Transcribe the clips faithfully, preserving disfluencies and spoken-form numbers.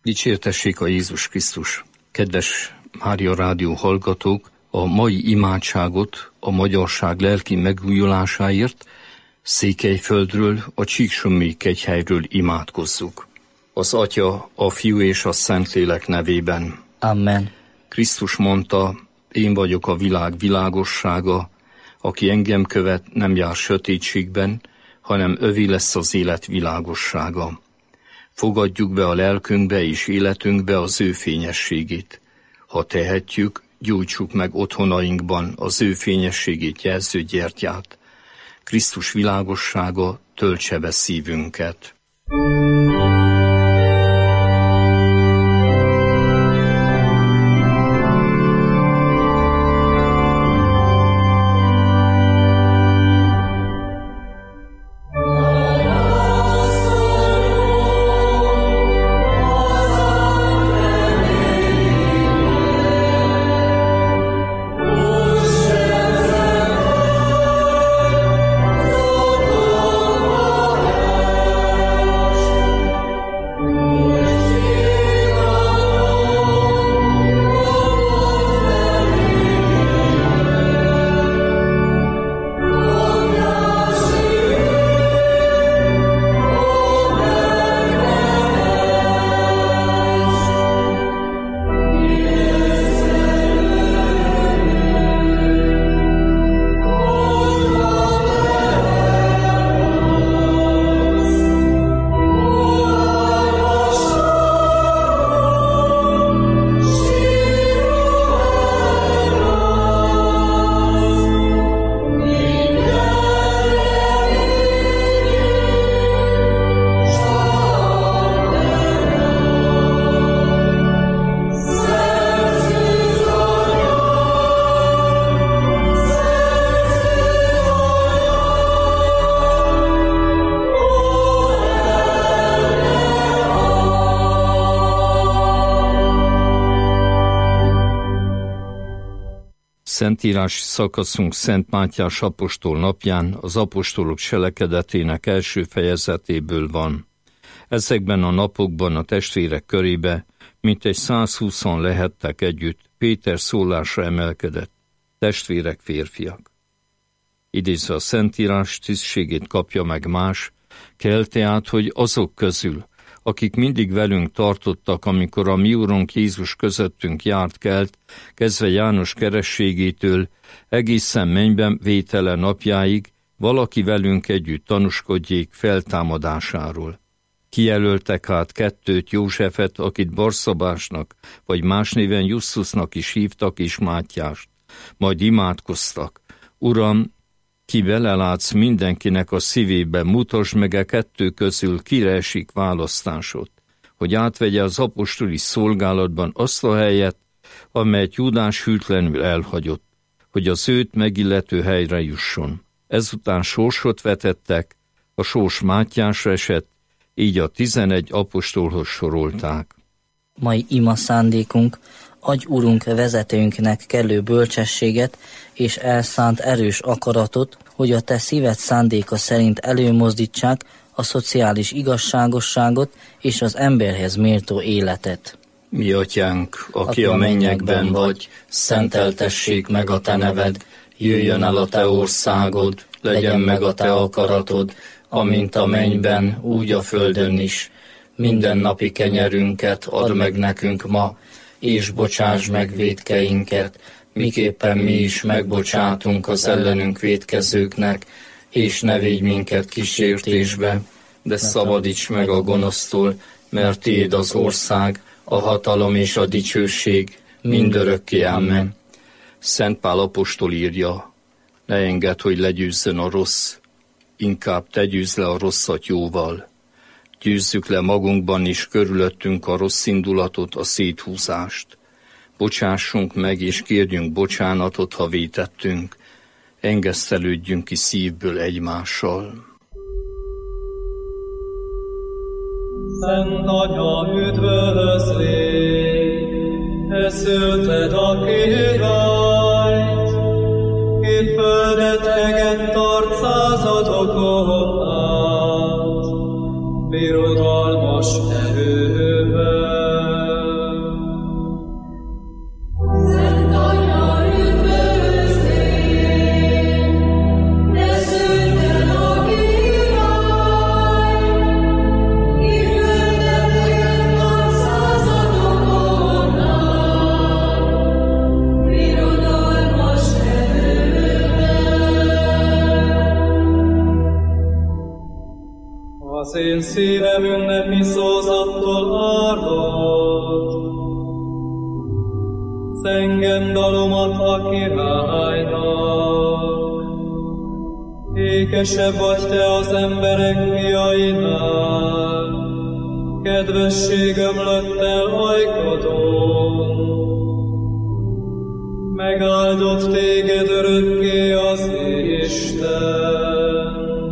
Dicsértessék a Jézus Krisztus! Kedves Mária Rádió hallgatók, a mai imádságot a magyarság lelki megújulásáért Székelyföldről, a Csíksommi kegyhelyről imádkozzuk. Az Atya, a Fiú és a Szentlélek nevében. Amen. Krisztus mondta, én vagyok a világ világossága, aki engem követ, nem jár sötétségben, hanem övé lesz az élet világossága. Fogadjuk be a lelkünkbe és életünkbe az ő fényességét. Ha tehetjük, gyújtsuk meg otthonainkban az ő fényességét jelző gyertyát. Krisztus világossága töltse be szívünket. Szentírási szakaszunk Szent Mátyás apostol napján az apostolok cselekedetének első fejezetéből van. Ezekben a napokban a testvérek körébe mintegy százhúszan lehettek együtt, Péter szólásra emelkedett: testvérek, férfiak. Idézve a Szentírás, tisztségét kapja meg más, kell tehát, hogy azok közül, akik mindig velünk tartottak, amikor a mi Urunk Jézus közöttünk járt kelt, kezdve János kerességétől, egészen mennyben vétele napjáig, valaki velünk együtt tanúskodjék feltámadásáról. Kijelöltek át kettőt, Józsefet, akit Barszabásnak, vagy más néven Justusnak is hívtak, és Mátyást. Majd imádkoztak: Uram, ki belelátsz mindenkinek a szívébe, mutasd meg e kettő közül, kire esik választásod, hogy átvegye az apostoli szolgálatban azt a helyet, amelyet Júdás hűtlenül elhagyott, hogy az őt megillető helyre jusson. Ezután sorsot vetettek, a sors Mátyásra esett, így a tizenegy apostolhoz sorolták. Mai ima szándékunk: adj, Urunk, vezetőnknek kellő bölcsességet és elszánt erős akaratot, hogy a te szíved szándéka szerint előmozdítsák a szociális igazságosságot és az emberhez méltó életet. Mi atyánk, aki a mennyekben vagy, szenteltessék meg a te neved, jöjjön el a te országod, legyen meg a te akaratod, amint a mennyben, úgy a földön is. Mindennapi kenyerünket add meg nekünk ma, és bocsáss meg vétkeinket, miképpen mi is megbocsátunk az ellenünk vétkezőknek, és ne védj minket kísértésbe, de szabadíts meg a gonosztól, mert tiéd az ország, a hatalom és a dicsőség mindörökké. Amen. Szent Pál apostol írja: ne engedd, hogy legyőzzön a rossz, inkább te győzz le a rosszat jóval. Győzzük le magunkban és körülöttünk a rossz indulatot, a széthúzást. Bocsássunk meg és kérjünk bocsánatot, ha vétettünk. Engesztelődjünk ki szívből egymással. Szent Anya, üdvözlégy, te szülted a királyt, két földetegen tart századokon át, birodalmas erővel. én szívem ünnepi szózattól ártott. Zengem dalomat a királynak. Ékesebb vagy te az emberek fiainál, kedvesség ömlött el ajkadon. Megáldott téged örökké az Isten.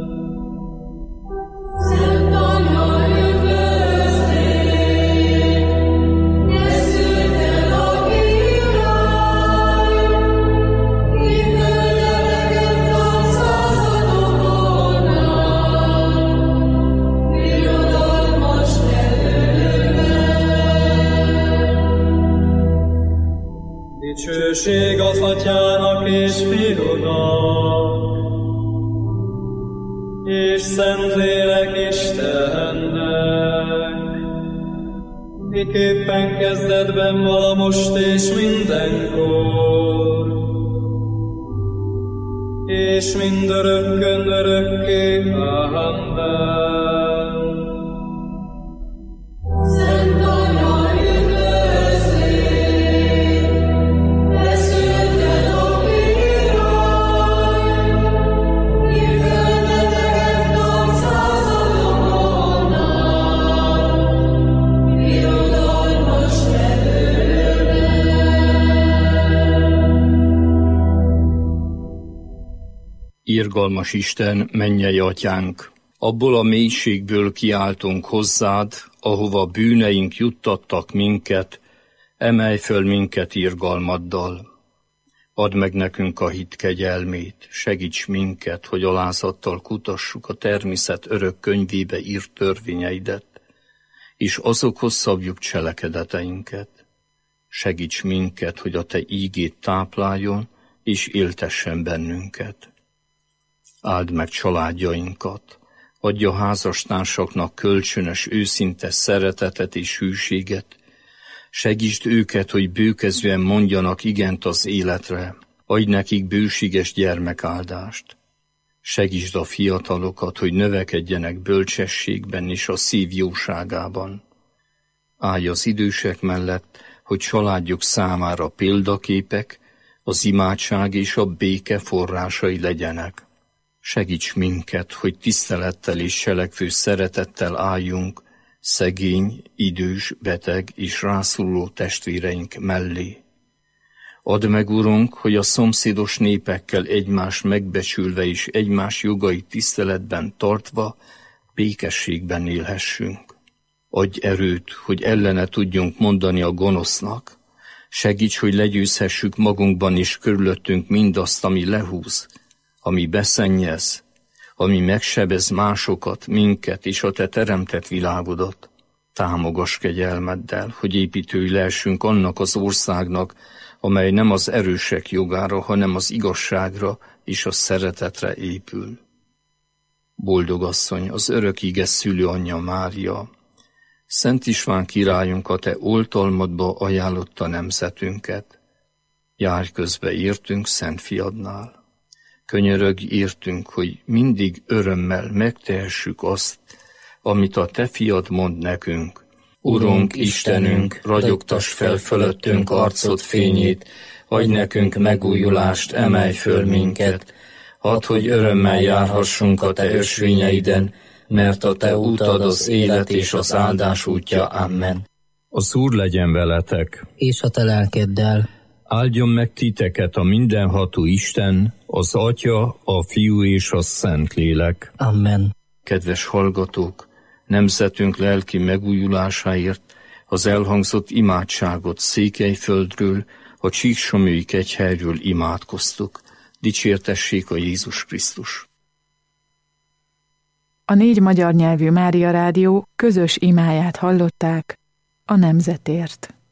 Szent Anya, üdvözlégy, ne szűnt el a király, ki földemeket van századokonnál, birodalmas nevőben. Dicsőség az Atyának és Fiúnak, és Szentlélek Istennek, miképpen kezdetben vala most és mindenkor, és mindörökkön örökké. Amen. Szent Anya, üdvözlégy, ne szűnt el a király, ki földeteket tart századokonnál, birodalmas nevőben. Irgalmas Isten, mennyei Atyánk, abból a mélységből kiáltunk hozzád, ahova bűneink juttattak minket, emelj föl minket irgalmaddal. Add meg nekünk a hit kegyelmét, segíts minket, hogy alázattal kutassuk a természet örök könyvébe írt törvényeidet, és azokhoz szabjuk cselekedeteinket. Segíts minket, hogy a te ígét tápláljon, és éltessen bennünket. Áld meg családjainkat, adj a házastársaknak kölcsönös, őszinte szeretetet és hűséget, segítsd őket, hogy bőkezően mondjanak igent az életre, adj nekik bőséges gyermekáldást. Segítsd a fiatalokat, hogy növekedjenek bölcsességben és a szív jóságában. Állj az idősek mellett, hogy családjuk számára példaképek, az imádság és a béke forrásai legyenek. Segíts minket, hogy tisztelettel és cselekvő szeretettel álljunk szegény, idős, beteg és rászoruló testvéreink mellé. Add meg, Urunk, hogy a szomszédos népekkel egymást megbecsülve és egymás jogait tiszteletben tartva békességben élhessünk. Adj erőt, hogy ellene tudjunk mondani a gonosznak. Segíts, hogy legyőzhessük magunkban és körülöttünk mindazt, ami lehúz, ami beszennyez, ami megsebez másokat, minket és a te teremtett világodat. Támogass kegyelmeddel, hogy építői lehessünk annak az országnak, amely nem az erősek jogára, hanem az igazságra és a szeretetre épül. Boldog asszony, az örök ige szülőanyja Mária, Szent István királyunk, a te oltalmadba ajánlotta nemzetünket. Járj közbe értünk Szent Fiadnál. Könyörögj értünk, hogy mindig örömmel megtehessük azt, amit a te fiad mond nekünk. Urunk, Istenünk, ragyogtass fel fölöttünk arcod fényét, adj nekünk megújulást, emelj föl minket. Hadd, hogy örömmel járhassunk a te ösvényeiden, mert a te útad az élet és az áldás útja. Amen. Az Úr legyen veletek, és a te lelkeddel. Áldjon meg titeket a mindenható Isten, az Atya, a Fiú és a Szentlélek. Amen. Kedves hallgatók, nemzetünk lelki megújulásáért az elhangzott imádságot Székelyföldről, a Csíksomlyói kegyhelyről imádkoztuk. Dicsértessék a Jézus Krisztus! A négy magyar nyelvű Mária Rádió közös imáját hallották a nemzetért.